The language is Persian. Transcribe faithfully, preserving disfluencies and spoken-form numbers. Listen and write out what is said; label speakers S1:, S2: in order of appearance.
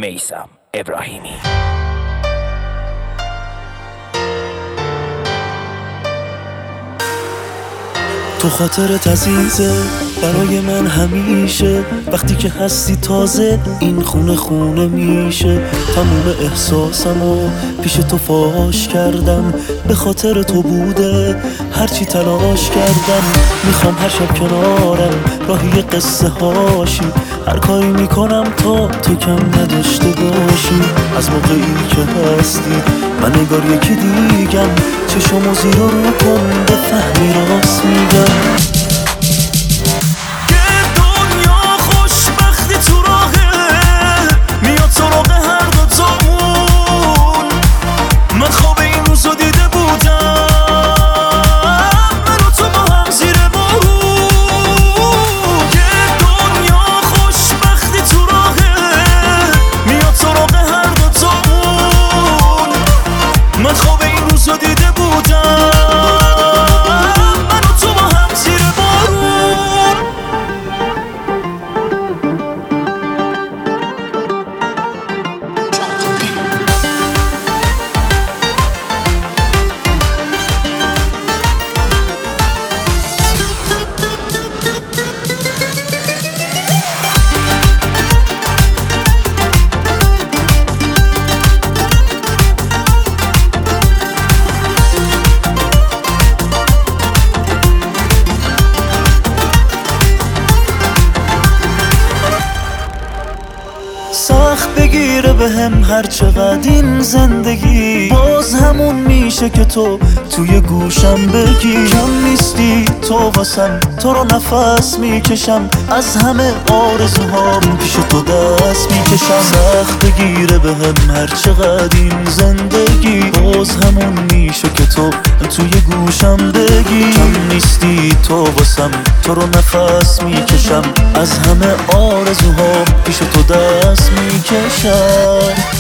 S1: میثم ابراهیمی.
S2: تو خاطرت عزیزه برای من همیشه، وقتی که هستی تازه این خونه خونه میشه. تموم احساسمو پیش تو فاش کردم، به خاطر تو بوده هرچی تلاش کردم. میخوام هر شب کنارم راهی قصه هاشی، هر کاری میکنم تا تو کم نداشته باشی. از موقعی که هستی من نگار یکی دیگم، چشمو زیر رو کن بفهمی راست میگم. سخت بگیره به هم هر چقدر این زندگی، باز همون میشه که تو توی گوشم بگی. کم نیستی تو واسم، تو رو نفس میکشم، از همه آرزوهام پیش تو دست میکشم. سخت بگیره به هم هر چقدر این زندگی، باز همون میشه که تو توی گوشم بگی. کم نیستی تو واسم، تو رو نفس میکشم، از همه آرزوهام پیش تو دست میکشم.